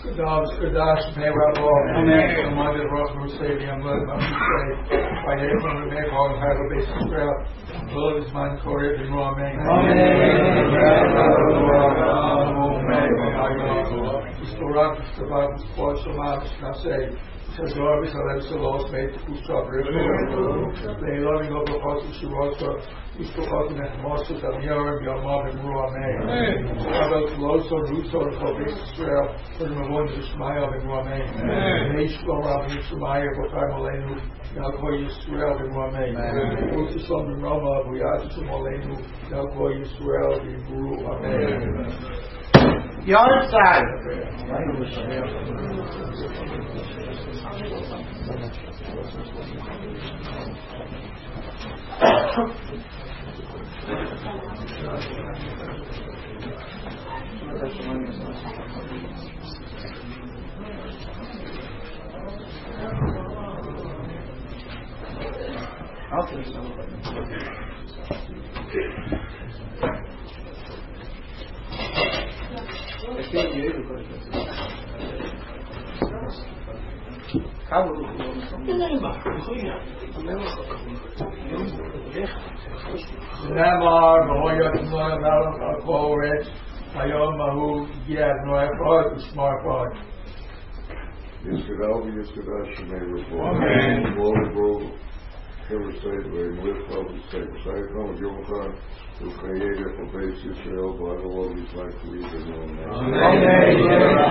God's Kadash, Neverabo, Amen. Mother Rock, Mercedes, and Lord, I'm say, by everyone who make all have a base of prayer, Lord is man, Korea, and Amen. Amen. Restaurant, Restaurant, Sports, Somalis, and I say, says Lord, we shall have so lost, made to push up, they loving of the house, she was for. Istochot in Moses and Yoram Yamav and Ruah May. So about Loso, Ruso, and Chalbis Israel, for the Mavon Yishmael and Ruah May. Neish Loram Yishmael, Bokai Malenu, Yalkoi Yisrael and Ruah May. Utsislam and Rama, Buyazis Malenu, Yalkoi Yisrael and Ruah May. Yard side. Namar, Mahoyat, Noam, Koret, Ayom, Mahu, Yad, Noam, Rod, Smart Rod. Yisrael, Yisrael, Shemay, Report. Amen. Glory, bro. Ever say, we lift up the state. Say, come with Yom Khan, who created for base Israel, by the Lord, His life to lead in your name. Amen.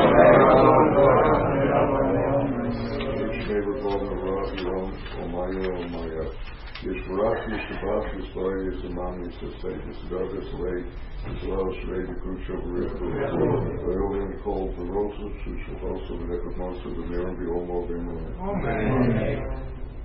Shemay, Report, Rav, Yom, Omaya, Omaya. Yishvarach, Yishabach, Yisrael, Yisamam, Yisasay, Yisrael, Yisrael, Yisrael, Yisrael, Yikucha, Yisrael, Yisrael, Kol, Verosa, Shushafosa, V'nekot the Miram, V'omo, V'imon. Amen.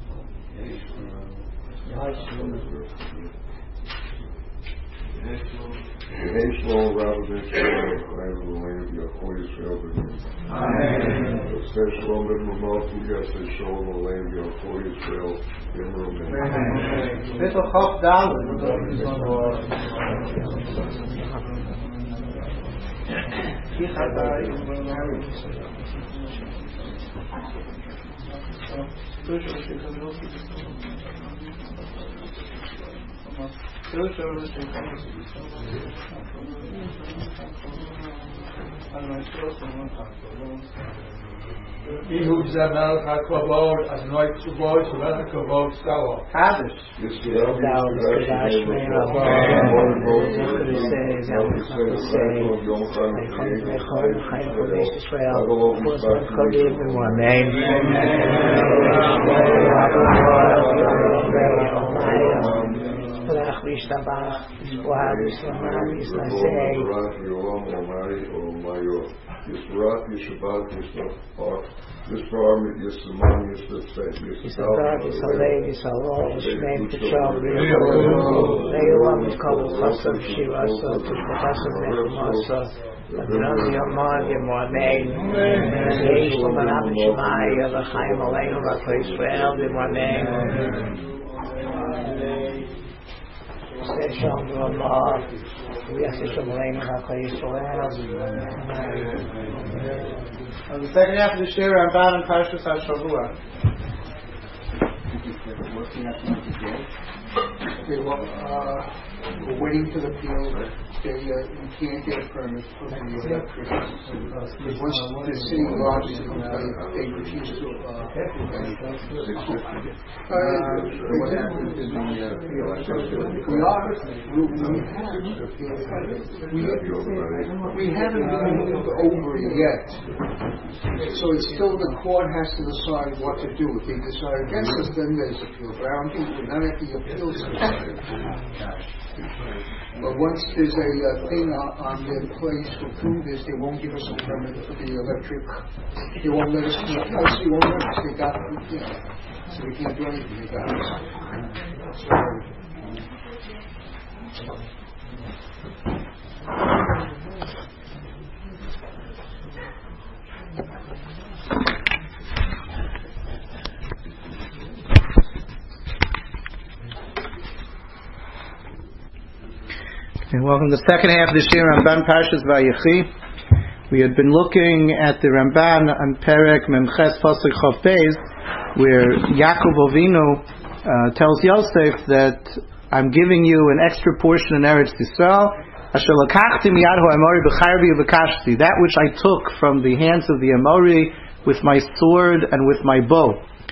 Yeheshlo, Rabbi Yisrael, Chayim, L'Lein, V'yachoy, Yisrael, V'imon. Amen. Yaseh Shalom, V'imon, Yaseh Shalom, L'Lein, V'yachoy, Yisrael, Amen. Little Chok down. Ehud Zamel HaKavod, as Noit Tzuvot, Savannah Kavod, Stala. Kaddish. Yisrael, Yisrael, Yishabbat, Yisrael, Yisrael, Yisrael, Yisrael, Yisrael, Yisrael, Yisrael, Shmeim T'Shov, Le'olam Yikol Chosam Shiva, So T'Shvachasam Nechmasa, Adonai Yamad Yamornein, Yesh L'Manam Shemai, L'Chaim Aleinu, L'Kol Yisrael, Yamornein, Yisrael Shalom L'Amah, Yisrael Aleinu, L'Kol Yisrael, On the second half of the Shir, Ramban and Parshas HaShavua. They were, uh, we're waiting for the appeal. They, uh, you can't get a permit for the electric. Once the city lodges a complaint, they refuse to, uh, uh, What happened in the appeal? we are, we, we have, we, we haven't moved over yet. So it's still the court has to decide what to do. If they decide against us, then there's appeal ground. We're not at the appeals. But once there's a uh, thing on, on their place to prove this, they won't give us a permit for the electric. They won't let us do it. No, they won't let us. They got, you know, so we can't do anything. They got us. And welcome to the second half of the Shir Ramban Parshas Vayechi. We had been looking at the Ramban on Perek Memches Pasuk Chav Beis, where Yaakov Avinu uh, tells Yosef that I'm giving you an extra portion in Eretz Yisrael. Asher lakachti miyad ha'emori b'charbi u'b'kashti, that which I took from the hands of the Amori with my sword and with my bow.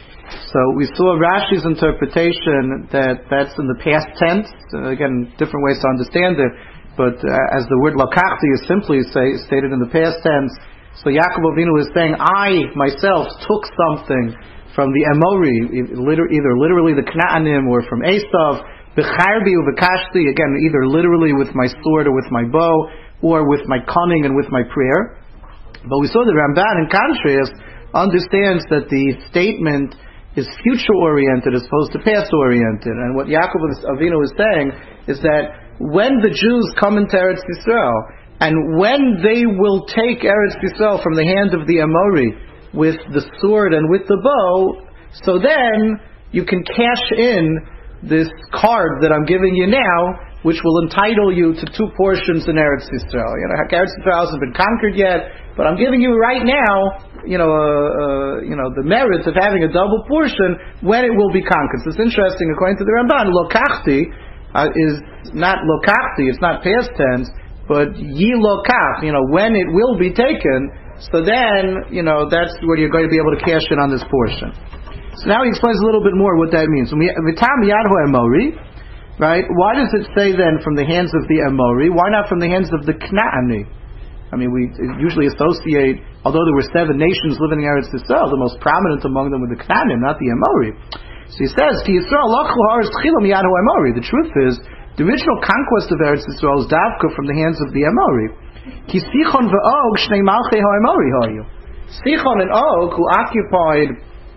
So we saw Rashi's interpretation that that's in the past tense. Uh, again, different ways to understand it. But uh, as the word lakachti is simply say, stated in the past tense, so Yaakov Avinu is saying, I myself took something from the Amori, either literally the Knaanim or from Esav, b'charbi u'b'kashti, again, either literally with my sword or with my bow, or with my cunning and with my prayer. But we saw the Ramban, in contrast, understands that the statement is future-oriented as opposed to past-oriented. And what Yaakov Avinu is saying is that when the Jews come into Eretz Yisrael, and when they will take Eretz Yisrael from the hand of the Amori with the sword and with the bow, so then you can cash in this card that I'm giving you now, which will entitle you to two portions in Eretz Yisrael. You know, Eretz Yisrael hasn't been conquered yet, but I'm giving you right now, you know, uh, uh, you know, the merits of having a double portion when it will be conquered. So it's interesting, according to the Ramban, lokachti uh, is not lokachti, it's not past tense, but yi lokach, you know, when it will be taken. So then, you know, that's where you're going to be able to cash in on this portion. So now he explains a little bit more what that means. V'tam yadho Amori, right? Why does it say then from the hands of the Amori? Why not from the hands of the Knaani? I mean, we usually associate, although there were seven nations living in Eretz Yisrael, the most prominent among them were the Knaanim, not the Amori. So he says, Ki Yisrael lochu haaretz tchila miyad ha'Amori. The truth is, the original conquest of Eretz Yisrael is davka from the hands of the Amori. Ki Sichon ve'Og shnei malchei ha'Amori hayu. Sichon and Og, who occupied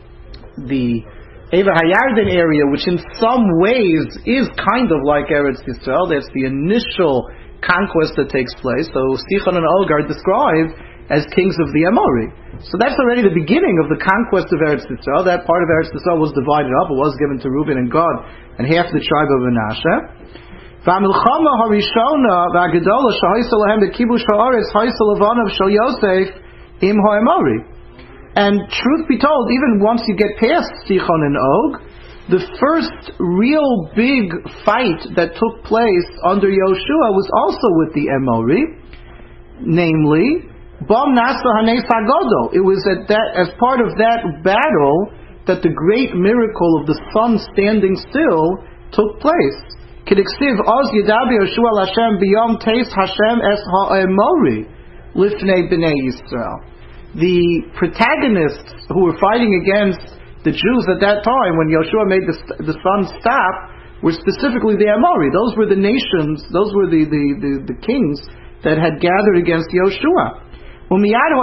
the Eva Hayarden area, which in some ways is kind of like Eretz Yisrael, that's the initial conquest that takes place. So Sichon and Og are described as kings of the Amori. So that's already the beginning of the conquest of Eretz Yisrael. That part of Eretz Yisrael was divided up. It was given to Reuben and Gad and half the tribe of Menashe. V'amilchama harishona v'agadola shahaisa lahem b'kibush ha'aretz haisa levanav shel Yosef im ha'Amori. And truth be told, even once you get past Sichon and Og, the first real big fight that took place under Yoshua was also with the Amori, namely Bam Nasa Hanes Hagodol. It was at that, as part of that battle, that the great miracle of the sun standing still took place. Kidiksiv Oz Yedabi Yoshua Hashem Biyom Teis Hashem Es Ha'Amori Lifnei Bnei Yisrael. The protagonists who were fighting against the Jews at that time, when Yoshua made the, the sun stop, were specifically the Amori. Those were the nations, those were the, the, the, the kings that had gathered against Yoshua. And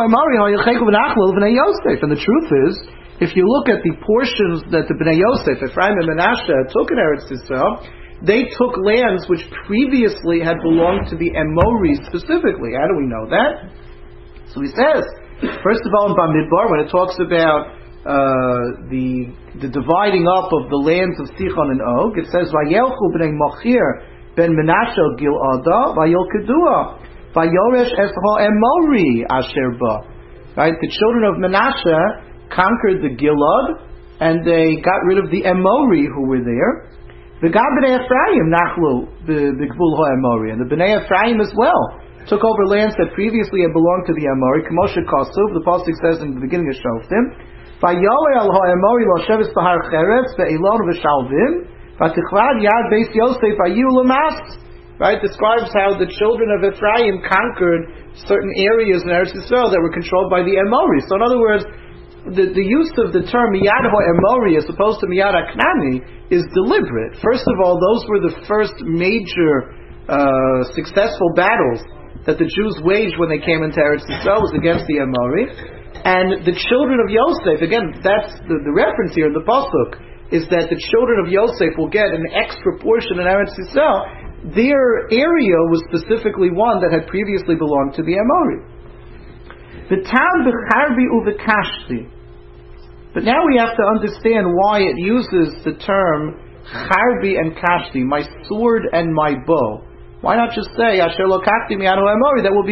the truth is, if you look at the portions that the Bnei Yosef, Ephraim and Menashe, took in Eretz Yisrael, they took lands which previously had belonged to the Amori specifically. How do we know that? So he says, first of all in Bamidbar, when it talks about uh, the the dividing up of the lands of Sichon and Og, it says, Vayelchu b'nei Machir ben Menashe Gil'ada, Vayolkedua, Vayoresh es ha'Amori asher ba. Right? The children of Menashe conquered the Gilad, and they got rid of the Amori who were there. The God b'nei Ephraim nachlu the Gvul ha'Amori, and the b'nei Ephraim as well took over lands that previously had belonged to the Amori. K'moshe Kasuv, the pasuk says in the beginning of Shoftim, Vayoel al ha'Amori lo sheves b'har cheretz ve'elon v'shalvim v'tichlad yad beis Yosef ayu l'mas. Right, describes how the children of Ephraim conquered certain areas in Eretz Yisrael that were controlled by the Amori. So in other words, the, the use of the term Miyad ha'Amori as opposed to Miyad ha'Knani is deliberate. First of all, those were the first major uh, successful battles that the Jews waged when they came into Eretz Yisrael was against the Amori. And the children of Yosef, again, that's the, the reference here in the pasuk, is that the children of Yosef will get an extra portion in Eretz Yisrael. Their area was specifically one that had previously belonged to the Amori. The town b'charbi u'v'kashti. But now we have to understand why it uses the term charbi and kashti, my sword and my bow. Why not just say Asher lokachti miyad ha'Amori? That will be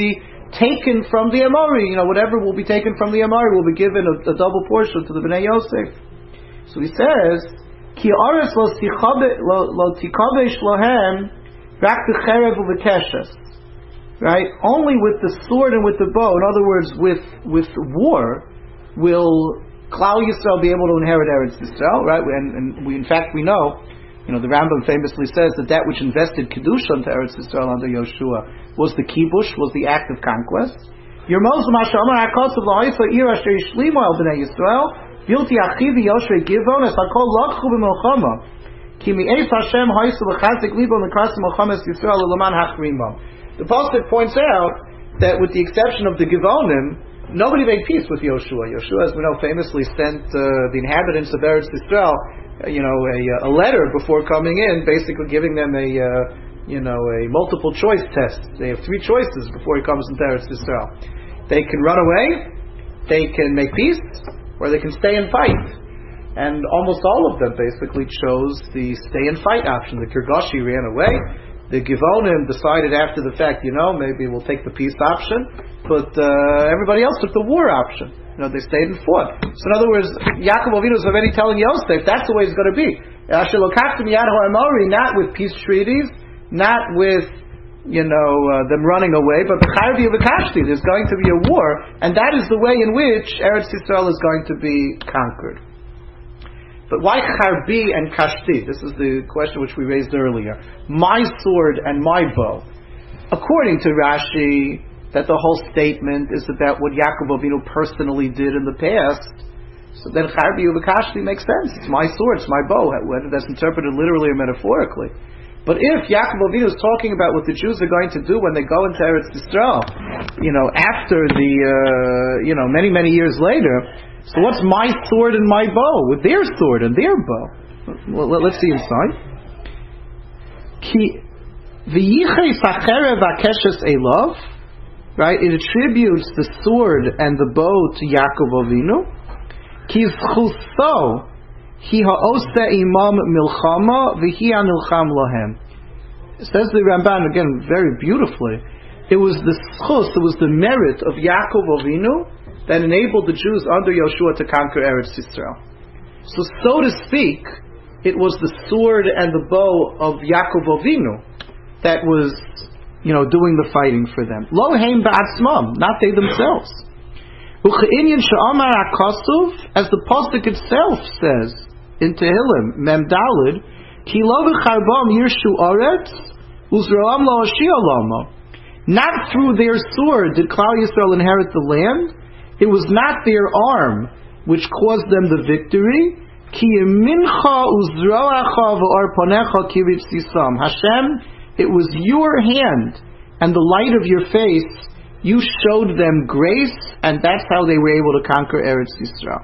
taken from the Amori. You know, whatever will be taken from the Amori will be given a, a double portion to the Bnei Yosef. So he says, Ki aretz lo tikavesh lohem rak b'cherev u'b'keshes. Right? Only with the sword and with the bow, in other words, with with war, will Klal Yisrael be able to inherit Eretz Yisrael, right? And, and we, in fact, we know, you know, the Rambam famously says that that which invested Kedusha into Eretz Yisrael under Yoshua was the kibush, was the act of conquest. Your Moshe Masha Amar HaKotzav L'Hoysa Ir Asher Yishlimo El B'nei Yisrael Vilti Achivi Yoshua Givon Es HaKol Lokchu B'Milchama Ki Mi'ez Hashem Hoysa L'Chazik Libo L'Krasim Milchamas Yisrael L'Laman Hachrimam. The Pasuk points out that with the exception of the Givonim, nobody made peace with Yoshua. Yoshua, as we know, famously sent uh, the inhabitants of Eretz Yisrael, uh, you know, a, a letter before coming in, basically giving them a, uh, you know, a multiple choice test. They have three choices before he comes into Eretz Yisrael. They can run away, they can make peace, or they can stay and fight. And almost all of them basically chose the stay and fight option. The Girgashi ran away. The Givonim decided after the fact, you know, maybe we'll take the peace option, but uh, everybody else took the war option. You know, they stayed and fought. So in other words, Yaakov Avinu is already telling Yosef that's the way it's going to be. Not with peace treaties, not with, you know, uh, them running away, but there's going to be a war, and that is the way in which Eretz Yisrael is going to be conquered. But why Charbi and Kashti? This is the question which we raised earlier. My sword and my bow. According to Rashi, that the whole statement is about what Yaakov Avinu personally did in the past. So then Charbi and Kashti makes sense. It's my sword, it's my bow, whether that's interpreted literally or metaphorically. But if Yaakov Avinu is talking about what the Jews are going to do when they go into Eretz Yisrael, you know, after the, uh, you know, many, many years later, so what's my sword and my bow with their sword and their bow? Well, let's see inside. Ki v'yichei sacherev v'keshes elov, right? It attributes the sword and the bow to Yaakov Avinu. Ki zchuso hi ha'oseh imam milchama v'hi ha'nilcham lohem. Says the Ramban again very beautifully. It was the schus, it was the merit of Yaakov Avinu that enabled the Jews under Yoshua to conquer Eretz Yisrael. So, so to speak, it was the sword and the bow of Yaakov Avinu that was, you know, doing the fighting for them. Lo heim ba'atzmam, not they themselves. U'che'inyan she'amar ha'kasuv, as the pasuk itself says in Tehillim, Mem Dalid, ki lo v'charbam yirshu oretz, uzroam lo ashiolamo. Not through their sword did Klal Yisrael inherit the land. It was not their arm which caused them the victory. Ki mincha uzroacha v'orponecha kivitz yisam. Hashem, it was your hand and the light of your face. You showed them grace, and that's how they were able to conquer Eretz Yisrael.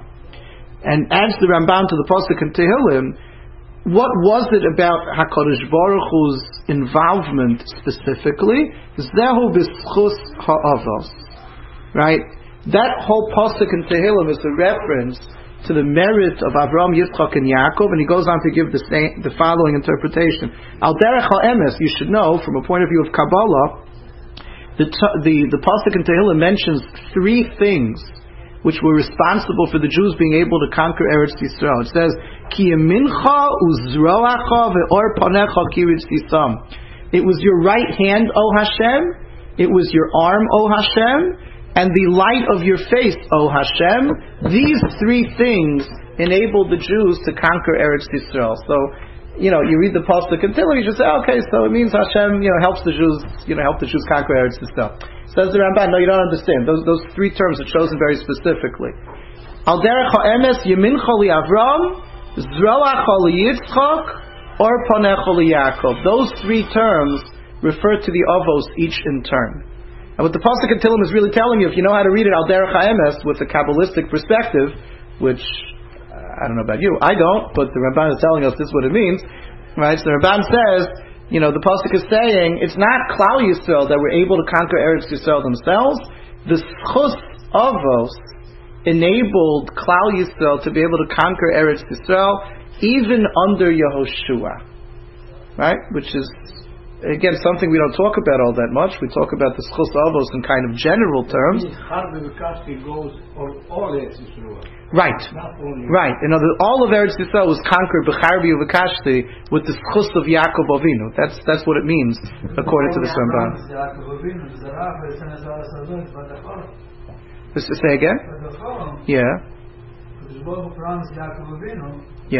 And adds the Ramban to the pasuk in Tehillim, what was it about HaKadosh Baruch Hu's involvement specifically? Zehu b'schus ha'avos. Right? That whole pasuk in Tehillim is a reference to the merit of Avraham, Yitzchak, and Yaakov, and he goes on to give the, same, the following interpretation. Al derech ha'emes, you should know, from a point of view of Kabbalah, the the, the pasuk in Tehillim mentions three things which were responsible for the Jews being able to conquer Eretz Yisrael. It says, Ki yemincha uzroacha ve'or panecha kiritz yisam. It was your right hand, O Hashem. It was your arm, O Hashem. And the light of your face, O Hashem. These three things enabled the Jews to conquer Eretz Yisrael. So, you know, you read the pasuk and you just say, okay, so it means Hashem, you know, helps the Jews, you know, help the Jews conquer Eretz Yisrael. Says the Ramban, no, you don't understand. Those those three terms are chosen very specifically. Al derech ha'emes yemincha li Avram, zroacha li Yitzchak, or panecha li Yaakov. Those three terms refer to the avos each in turn. And what the pasuk in Tehillim is really telling you, if you know how to read it al derech ha'emes with a Kabbalistic perspective, which uh, I don't know about you, I don't, but the Ramban is telling us this is what it means, right? So the Ramban says, you know, the pasuk is saying it's not Klal Yisrael that were able to conquer Eretz Yisrael themselves. The schus avos enabled Klal Yisrael to be able to conquer Eretz Yisrael even under Yehoshua, right? Which is again, something we don't talk about all that much. We talk about the Schus Avos in kind of general terms. goes on all Eretz Yisrael. Right, right. In other, all of Eretz Yisrael was conquered b'charbi uv'kashti with the Schus of Yaakov Avinu. That's that's what it means according to this Ramban. Just to say again? Yeah. Yeah.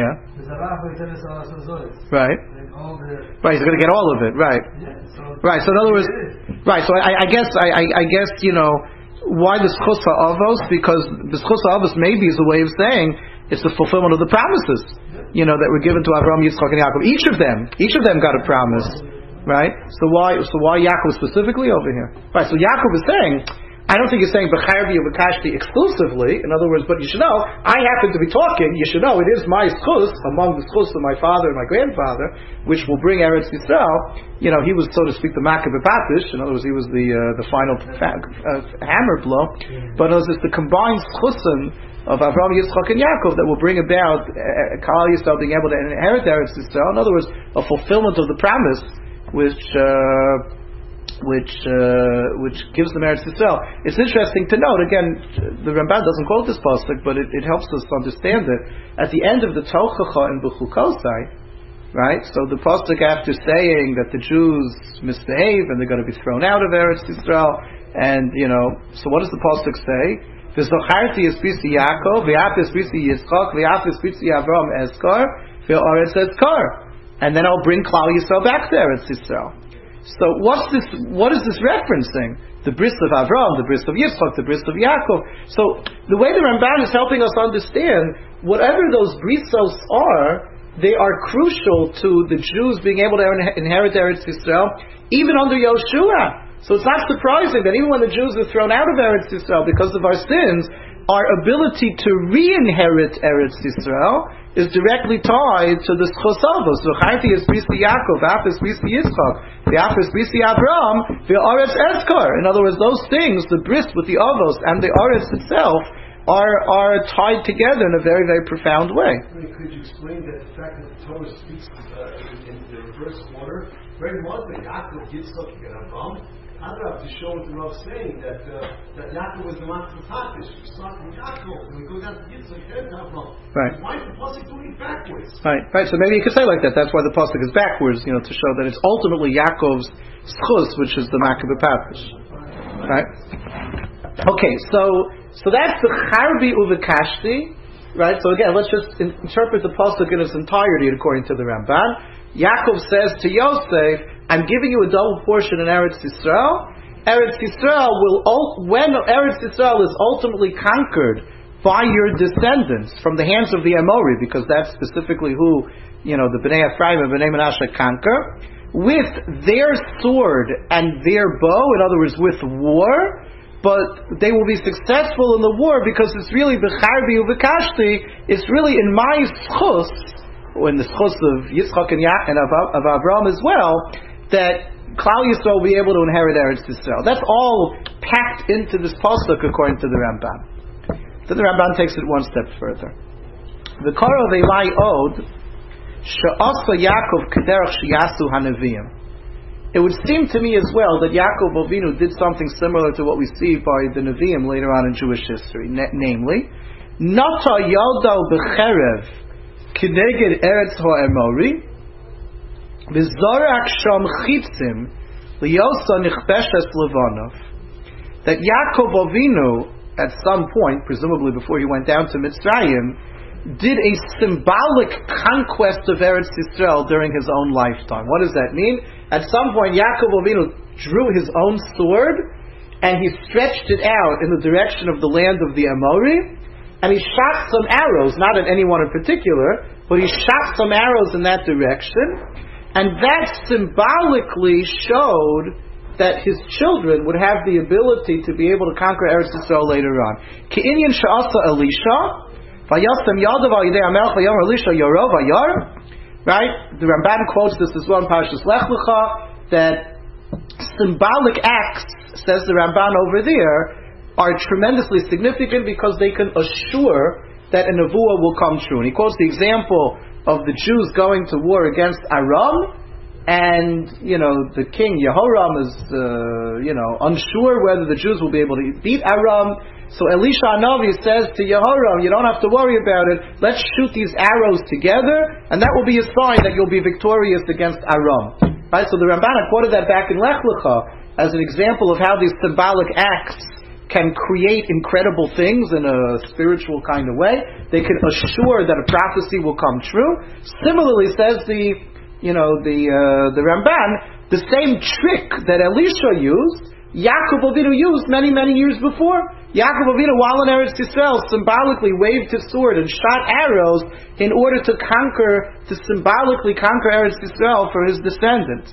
Right. Right. He's going to get all of it. Right. Right. So in other words, right. So I, I guess I, I, I guess you know why the Schus Avos, because the Schus Avos maybe is a way of saying it's the fulfillment of the promises, you know, that were given to Avraham, Yitzchak, and Yaakov. Each of them, each of them got a promise, right? So why, so why Yaakov specifically over here? Right. So Yaakov is saying, I don't think he's saying b'charbi or b'kashti exclusively. In other words, but you should know, I happen to be talking. You should know it is my schus among the schus of my father and my grandfather, which will bring Eretz Yisrael. You know, he was, so to speak, the Makah b'Patish. In other words, he was the uh, the final fa- uh, hammer blow. But it was just the combined schusim of Avraham, Yitzchak, and Yaakov that will bring about uh, Kal Yisrael being able to inherit Eretz Yisrael. In other words, a fulfillment of the promise, which. Uh, which uh, which gives them Eretz Yisrael. It's interesting to note, again, the Ramban doesn't quote this pasuk, but it, it helps us understand it. At the end of the Tochacha in Bechukosai, right, so the pasuk, after saying that the Jews misbehave and they're going to be thrown out of Eretz Yisrael, and, you know, so what does the pasuk say? V'zocharti espisi Yaakov, v'af espisi Yitzchak, v'af espisi Avram Eskar, v'oretz Eskar. And then I'll bring Klal Yisrael back to Eretz Yisrael. So what's this? What is this referencing? The bris of Avram, the bris of Yitzchak, the bris of Yaakov. So the way the Ramban is helping us understand, whatever those brisos are, they are crucial to the Jews being able to inherit Eretz Yisrael, even under Yoshua. So it's not surprising that even when the Jews are thrown out of Eretz Yisrael because of our sins, our ability to re-inherit Eretz Yisrael is directly tied to the Schus Avos. V'charti es bisi Yaakov, v'af es bisi Yitzchak, v'af es bisi Avram, v'oretz Eskar. In other words, those things, the bris with the Avos and the Oretz itself, are are tied together in a very, very profound way. Could you explain that the fact that the Torah speaks uh, in, in the reverse order? Very much like Yaakov, Yitzchak, and Avram. I don't have to show what the Rav saying that uh, that Yaakov was the man from Patish. We start from Yaakov and we go down to Yitzchak and Avram. Right. Why is the pasuk doing it backwards? Right. Right. So maybe you could say like that. That's why the pasuk is backwards. You know, to show that it's ultimately Yaakov's schus, which is the Makah b'Patish. Right. Okay. So so that's the charbi uvekashti. Right. So again, let's just in- interpret the pasuk in its entirety according to the Ramban. Yaakov says to Yosef, I'm giving you a double portion in Eretz Yisrael. Eretz Yisrael will, when Eretz Yisrael is ultimately conquered by your descendants from the hands of the Amori, because that's specifically who, you know, the Bnei Ephraim and Bnei Menashe conquer, with their sword and their bow, in other words, with war, but they will be successful in the war because it's really b'charbi uvekashti, it's really in my schus, or in the schus of Yitzchak and, ya- and of, of Avraham as well, that Klal Yisrael will be able to inherit Eretz Yisrael. That's all packed into this pasuk according to the Ramban. Then the Ramban takes it one step further. The Korah Ve'lai Od She'asa Yaakov Kederach She'yasu HaNeviim. It would seem to me as well that Yaakov Avinu did something similar to what we see by the Nevi'im later on in Jewish history, Na- namely, Nata Yaldo B'cherev Kineged Eretz HaEmori V'zorak Sham Chitzim Liyosa Nichbeshes Levanov. That Yaakov Avinu, at some point, presumably before he went down to Mitzrayim, did a symbolic conquest of Eretz Yisrael during his own lifetime. What does that mean? At some point, Yaakov Avinu drew his own sword and he stretched it out in the direction of the land of the Amori, and he shot some arrows, not at anyone in particular, but he shot some arrows in that direction, and that symbolically showed that his children would have the ability to be able to conquer Eretz Yisrael later on. Ki'inyan she'asa Elisha, v'yasem yadav al yidei hamelech v'yom Elisha yorov v'yar. Right? The Ramban quotes this as well in Parshas Lech Lecha, that symbolic acts, says the Ramban over there, are tremendously significant because they can assure that a nevuah will come true. And he quotes the example of the Jews going to war against Aram, and you know the king Yehoram is uh, you know unsure whether the Jews will be able to beat Aram. So Elisha Hanavi says to Yehoram, you don't have to worry about it. Let's shoot these arrows together, and that will be a sign that you'll be victorious against Aram. Right? So the Ramban quoted that back in Lech Lecha as an example of how these symbolic acts can create incredible things in a spiritual kind of way. They can assure that a prophecy will come true. Similarly, says the you know the uh, the Ramban, the same trick that Elisha used, Yaakov Avinu used many many years before. Yaakov Avinu, while in Eretz Yisrael, symbolically waved his sword and shot arrows in order to conquer, to symbolically conquer Eretz Yisrael for his descendants.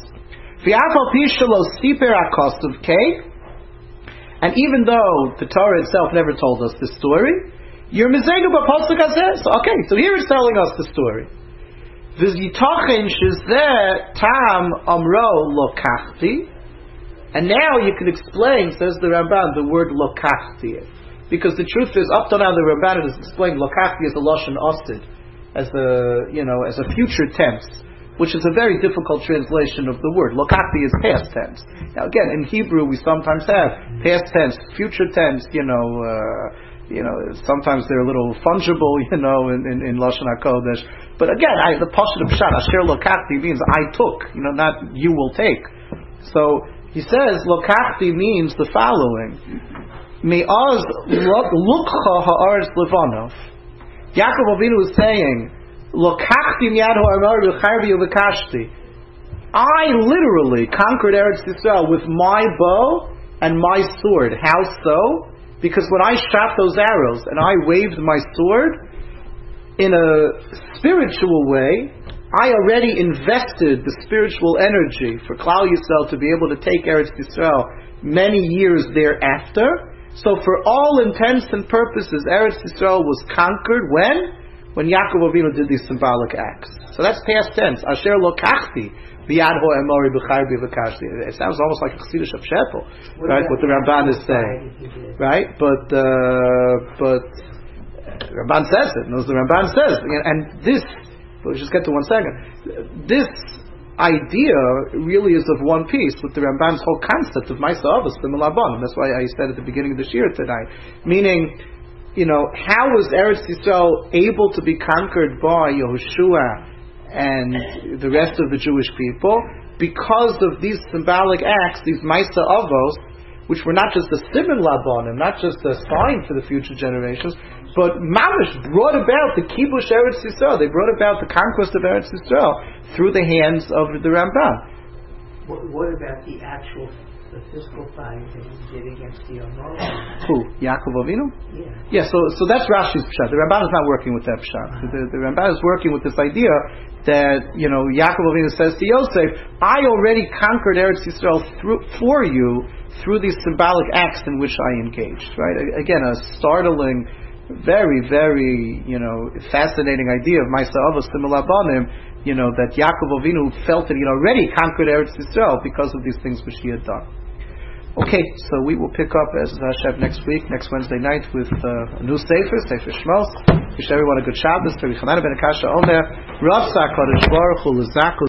And even though the Torah itself never told us this story, you're mizegu b'posuk hazeh. So okay, so here it's telling us the story. V'zitochen shezeh tam amro lokachti. And now you can explain, says the Ramban, the word lokachti. Because the truth is, up to now the Ramban has explained lokachti as a lashon asid, as a you know as a future tense, which is a very difficult translation of the word. Lokachti is past tense. Now again, in Hebrew we sometimes have past tense, future tense. You know, uh, you know sometimes they're a little fungible. You know, in in, in lashon hakodesh. But again, I, the pashut of pshat asher lokachti means I took. You know, not you will take. So he says, Lokachti means the following. Me'az lukcha ha'aretz levanov. Yaakov Avinu is saying, Lokachti miyad ha'amar v'charvi uv'kashti. I literally conquered Eretz Yisrael with my bow and my sword. How so? Because when I shot those arrows and I waved my sword, in a spiritual way, I already invested the spiritual energy for Klal Yisrael to be able to take Eretz Yisrael many years thereafter. So for all intents and purposes, Eretz Yisrael was conquered when? When Yaakov Avinu did these symbolic acts. So that's past tense. Asher lokachti b'yad ha'emori b'charbi v'kashti. It sounds almost like a Chassidus of Shepel, right? What the Ramban is saying, right? But uh, but Ramban says it. Knows the Ramban says, and this. We'll just get to one second. This idea really is of one piece with the Ramban's whole concept of Ma'aseh Avos L'Malabon. That's why I said at the beginning of the Shir tonight. Meaning, you know, how was Eretz Yisrael able to be conquered by Yehoshua and the rest of the Jewish people? Because of these symbolic acts, these Ma'aseh Avos, which were not just a siman labonim, not just a sign for the future generations, but mamish brought about the kibush Eretz Yisrael. They brought about the conquest of Eretz Yisrael through the hands of the Ramban. What, what about the actual, the physical fight that he did against the Amorim? Who? Yaakov Avinu? Yeah. Yeah. So, so that's Rashi's pshat. The Ramban is not working with that pshat. Uh-huh. The, the Ramban is working with this idea that you know Yaakov Avinu says to Yosef, "I already conquered Eretz Yisrael through for you through these symbolic acts in which I engaged." Right? Again, a startling. Very, very, you know, fascinating idea of Ma'aseh Avos L'Malabon, you know, that Yaakov Avinu felt that he had already conquered Eretz Yisrael because of these things which he had done. Okay, so we will pick up as Hashem next week, next Wednesday night, with uh, a new Sefer, Sefer Shmos. Wish everyone a good Shabbos. Rabbi Chananah ben Akasha Omer, Rav Tzadok Baruch Hu L'Zaku.